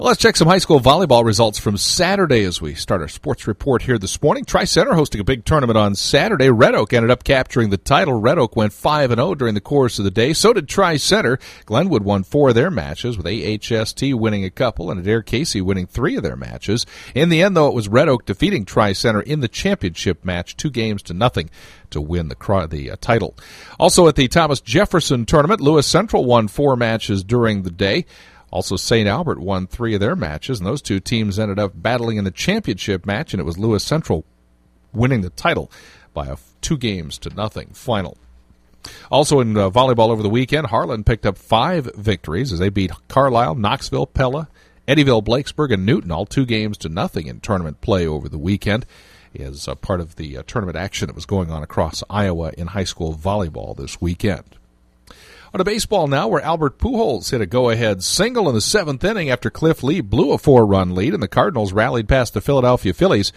Well, let's check some high school volleyball results from Saturday as we start our sports report here this morning. Tri-Center hosting a big tournament on Saturday. Red Oak ended up capturing the title. Red Oak went 5-0 during the course of the day. So did Tri-Center. Glenwood won 4 of their matches, with AHST winning a couple and Adair Casey winning 3 of their matches. In the end, though, it was Red Oak defeating Tri-Center in the championship match, 2-0 to win the title. Also at the Thomas Jefferson tournament, Lewis Central won 4 matches during the day. Also, St. Albert won 3 of their matches, and those two teams ended up battling in the championship match, and it was Lewis Central winning the title by a 2-0 final. Also in volleyball over the weekend, Harlan picked up 5 victories as they beat Carlisle, Knoxville, Pella, Eddyville, Blakesburg, and Newton, all 2-0 in tournament play over the weekend, as part of the tournament action that was going on across Iowa in high school volleyball this weekend. On to baseball now, where Albert Pujols hit a go-ahead single in the 7th inning after Cliff Lee blew a 4-run lead, and the Cardinals rallied past the Philadelphia Phillies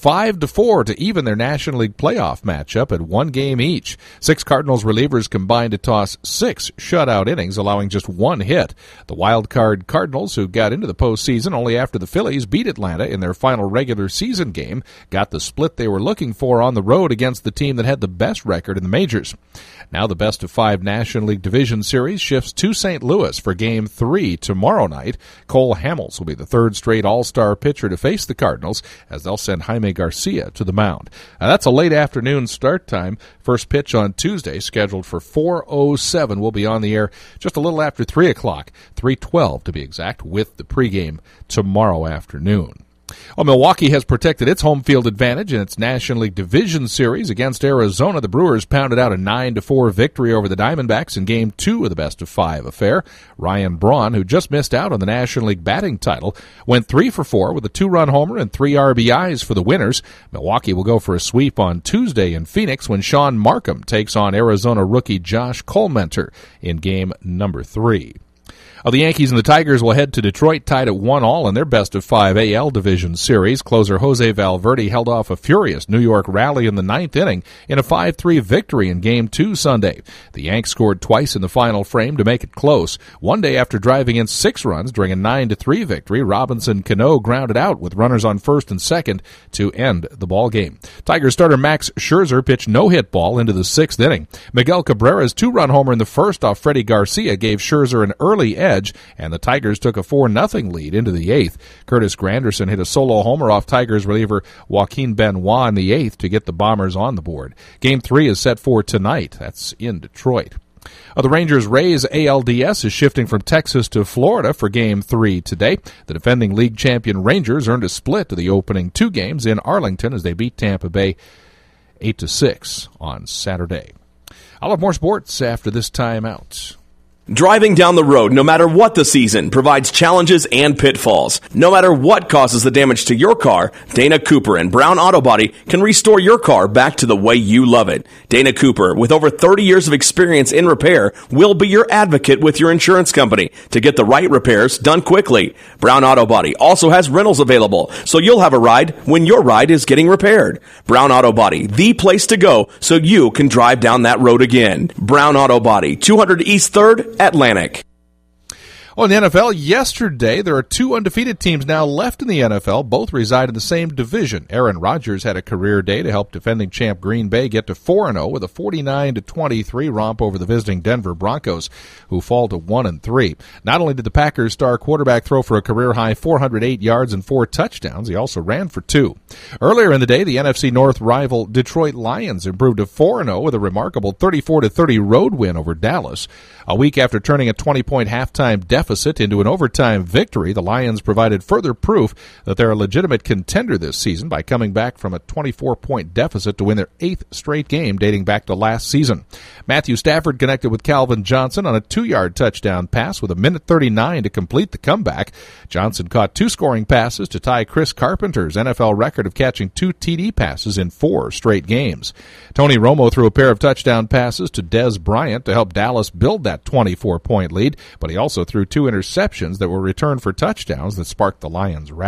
5-4 to even their National League playoff matchup at 1 game each. 6 Cardinals relievers combined to toss 6 shutout innings, allowing just 1 hit. The wild card Cardinals, who got into the postseason only after the Phillies beat Atlanta in their final regular season game, got the split they were looking for on the road against the team that had the best record in the majors. Now the best-of-5 National League Division Series shifts to St. Louis for Game 3 tomorrow night. Cole Hamels will be the 3rd straight All-Star pitcher to face the Cardinals, as they'll send Jaime Garcia to the mound. Now, that's a late afternoon start time. First pitch on Tuesday, scheduled for 4:07, will be on the air just a little after 3 o'clock, 3:12 to be exact, with the pregame tomorrow afternoon. Well, Milwaukee has protected its home field advantage in its National League Division Series against Arizona. The Brewers pounded out a 9-4 victory over the Diamondbacks in Game 2 of the best-of-5 affair. Ryan Braun, who just missed out on the National League batting title, went 3 for 4 with a 2-run homer and 3 RBIs for the winners. Milwaukee will go for a sweep on Tuesday in Phoenix when Sean Markham takes on Arizona rookie Josh Colmenter in Game number 3. The Yankees and the Tigers will head to Detroit tied at 1-1 in their best-of-5 AL Division Series. Closer Jose Valverde held off a furious New York rally in the 9th inning in a 5-3 victory in Game 2 Sunday. The Yanks scored twice in the final frame to make it close. One day after driving in 6 runs during a 9-3 victory, Robinson Cano grounded out with runners on first and second to end the ballgame. Tigers starter Max Scherzer pitched no-hit ball into the 6th inning. Miguel Cabrera's 2-run homer in the first off Freddie Garcia gave Scherzer an early edge, and the Tigers took a 4-0 lead into the 8th. Curtis Granderson hit a solo homer off Tigers reliever Joaquin Benoit in the 8th to get the Bombers on the board. Game 3 is set for tonight. That's in Detroit. The Rangers-Rays ALDS is shifting from Texas to Florida for Game 3 today. The defending league champion Rangers earned a split to the opening 2 games in Arlington as they beat Tampa Bay 8-6 on Saturday. I'll have more sports after this timeout. Driving down the road, no matter what the season, provides challenges and pitfalls. No matter what causes the damage to your car, Dana Cooper and Brown Auto Body can restore your car back to the way you love it. Dana Cooper, with over 30 years of experience in repair, will be your advocate with your insurance company to get the right repairs done quickly. Brown Auto Body also has rentals available, so you'll have a ride when your ride is getting repaired. Brown Auto Body, the place to go so you can drive down that road again. Brown Auto Body, 200 East 3rd, Atlantic. Well, in the NFL, yesterday, there are 2 undefeated teams now left in the NFL. Both reside in the same division. Aaron Rodgers had a career day to help defending champ Green Bay get to 4-0 with a 49-23 romp over the visiting Denver Broncos, who fall to 1-3. Not only did the Packers' star quarterback throw for a career-high 408 yards and 4 touchdowns, he also ran for 2. Earlier in the day, the NFC North rival Detroit Lions improved to 4-0 with a remarkable 34-30 road win over Dallas. A week after turning a 20-point halftime deficit into an overtime victory, the Lions provided further proof that they're a legitimate contender this season by coming back from a 24-point deficit to win their 8th straight game dating back to last season. Matthew Stafford connected with Calvin Johnson on a 2-yard touchdown pass with 1:39 to complete the comeback. Johnson caught 2 scoring passes to tie Chris Carpenter's NFL record of catching 2 TD passes in 4 straight games. Tony Romo threw a pair of touchdown passes to Dez Bryant to help Dallas build that 24-point lead, but he also threw 2 interceptions that were returned for touchdowns that sparked the Lions' rally.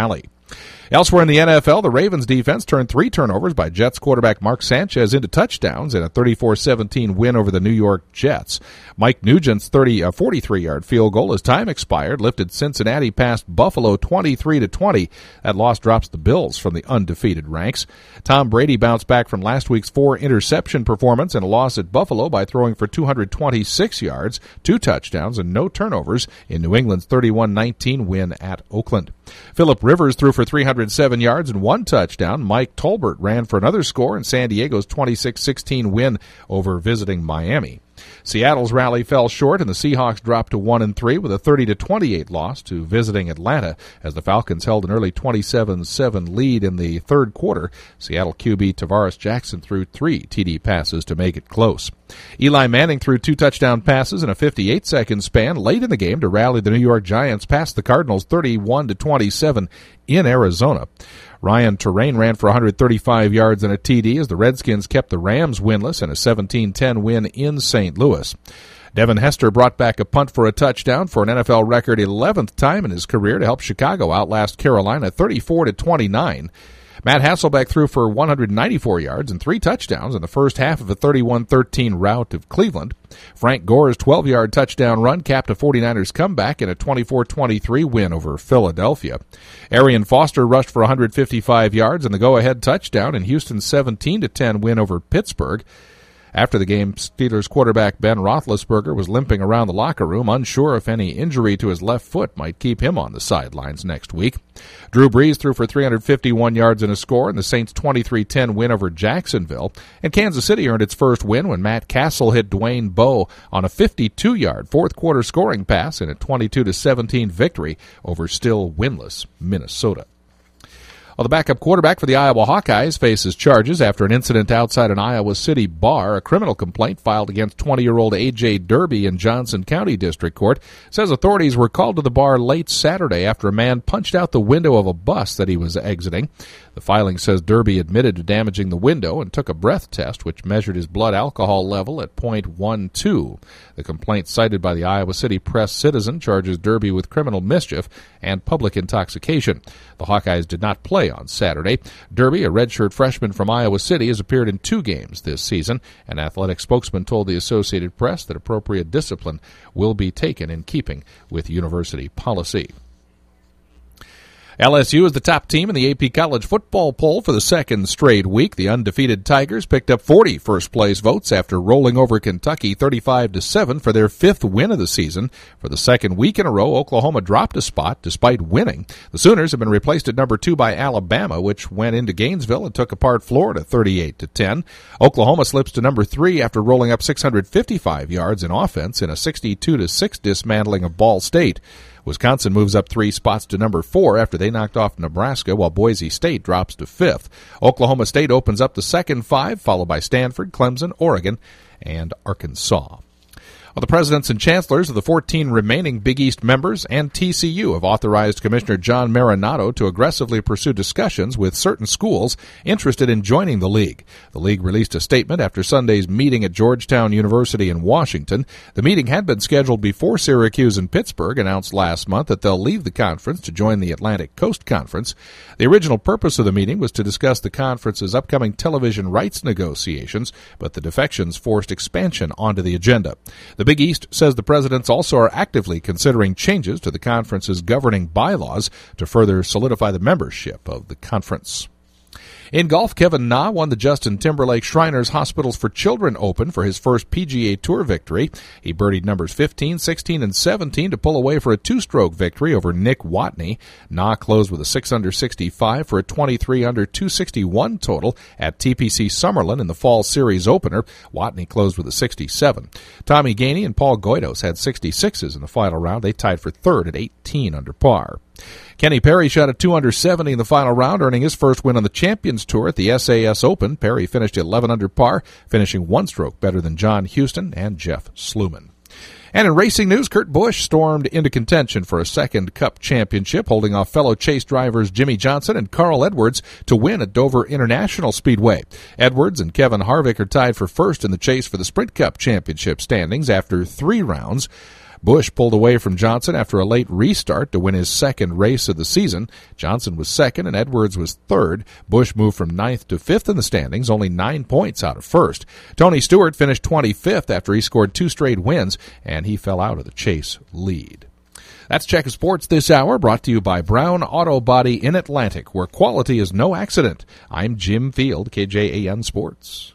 Elsewhere in the NFL, the Ravens defense turned 3 turnovers by Jets quarterback Mark Sanchez into touchdowns in a 34-17 win over the New York Jets. Mike Nugent's 43-yard field goal as time expired lifted Cincinnati past Buffalo 23-20. That loss drops the Bills from the undefeated ranks. Tom Brady bounced back from last week's 4-interception performance and a loss at Buffalo by throwing for 226 yards, 2 touchdowns, and no turnovers in New England's 31-19 win at Oakland. Phillip Rivers threw for 307 yards and 1 touchdown. Mike Tolbert ran for another score in San Diego's 26-16 win over visiting Miami. Seattle's rally fell short, and the Seahawks dropped to 1-3 with a 30-28 loss to visiting Atlanta as the Falcons held an early 27-7 lead in the third quarter. Seattle QB Tavares Jackson threw 3 TD passes to make it close. Eli Manning threw 2 touchdown passes in a 58-second span late in the game to rally the New York Giants past the Cardinals 31-27 in Arizona. Ryan Terrain ran for 135 yards and a TD as the Redskins kept the Rams winless in a 17-10 win in St. Louis. Devin Hester brought back a punt for a touchdown for an NFL record 11th time in his career to help Chicago outlast Carolina 34-29. Matt Hasselbeck threw for 194 yards and 3 touchdowns in the first half of a 31-13 rout of Cleveland. Frank Gore's 12-yard touchdown run capped a 49ers comeback in a 24-23 win over Philadelphia. Arian Foster rushed for 155 yards and the go-ahead touchdown in Houston's 17-10 win over Pittsburgh. After the game, Steelers quarterback Ben Roethlisberger was limping around the locker room, unsure if any injury to his left foot might keep him on the sidelines next week. Drew Brees threw for 351 yards and a score in the Saints' 23-10 win over Jacksonville. And Kansas City earned its first win when Matt Castle hit Dwayne Bowe on a 52-yard fourth-quarter scoring pass in a 22-17 victory over still winless Minnesota. Well, the backup quarterback for the Iowa Hawkeyes faces charges after an incident outside an Iowa City bar. A criminal complaint filed against 20-year-old A.J. Derby in Johnson County District Court says authorities were called to the bar late Saturday after a man punched out the window of a bus that he was exiting. The filing says Derby admitted to damaging the window and took a breath test, which measured his blood alcohol level at .12. The complaint cited by the Iowa City Press-Citizen charges Derby with criminal mischief and public intoxication. The Hawkeyes did not play on Saturday. Derby, a redshirt freshman from Iowa City, has appeared in 2 games this season. An athletic spokesman told the Associated Press that appropriate discipline will be taken in keeping with university policy. LSU is the top team in the AP College football poll for the second straight week. The undefeated Tigers picked up 40 first-place votes after rolling over Kentucky 35-7 for their 5th win of the season. For the second week in a row, Oklahoma dropped a spot despite winning. The Sooners have been replaced at number 2 by Alabama, which went into Gainesville and took apart Florida 38-10. Oklahoma slips to number 3 after rolling up 655 yards in offense in a 62-6 dismantling of Ball State. Wisconsin moves up 3 spots to number 4 after they knocked off Nebraska, while Boise State drops to 5th. Oklahoma State opens up the second 5, followed by Stanford, Clemson, Oregon, and Arkansas. Well, the presidents and chancellors of the 14 remaining Big East members and TCU have authorized Commissioner John Marinato to aggressively pursue discussions with certain schools interested in joining the league. The league released a statement after Sunday's meeting at Georgetown University in Washington. The meeting had been scheduled before Syracuse and Pittsburgh announced last month that they'll leave the conference to join the Atlantic Coast Conference. The original purpose of the meeting was to discuss the conference's upcoming television rights negotiations, but the defections forced expansion onto the agenda. The Big East says the presidents also are actively considering changes to the conference's governing bylaws to further solidify the membership of the conference. In golf, Kevin Na won the Justin Timberlake Shriners Hospitals for Children Open for his first PGA Tour victory. He birdied numbers 15, 16, and 17 to pull away for a 2-stroke victory over Nick Watney. Na closed with a 6-under 65 for a 23-under 261 total at TPC Summerlin in the Fall Series opener. Watney closed with a 67. Tommy Gainey and Paul Goydos had 66s in the final round. They tied for third at 18 under par. Kenny Perry shot a 2-under 70 in the final round, earning his first win on the Champions Tour at the SAS Open. Perry finished 11 under par, finishing 1 stroke better than John Houston and Jeff Sluman. And in racing news, Kurt Busch stormed into contention for a second Cup championship, holding off fellow Chase drivers Jimmy Johnson and Carl Edwards to win at Dover International Speedway. Edwards and Kevin Harvick are tied for first in the chase for the Sprint Cup championship standings after 3 rounds. Busch pulled away from Johnson after a late restart to win his second race of the season. Johnson was second and Edwards was third. Busch moved from 9th to 5th in the standings, only 9 points out of first. Tony Stewart finished 25th after he scored 2 straight wins, and he fell out of the chase lead. That's Check of Sports this hour, brought to you by Brown Auto Body in Atlantic, where quality is no accident. I'm Jim Field, KJAN Sports.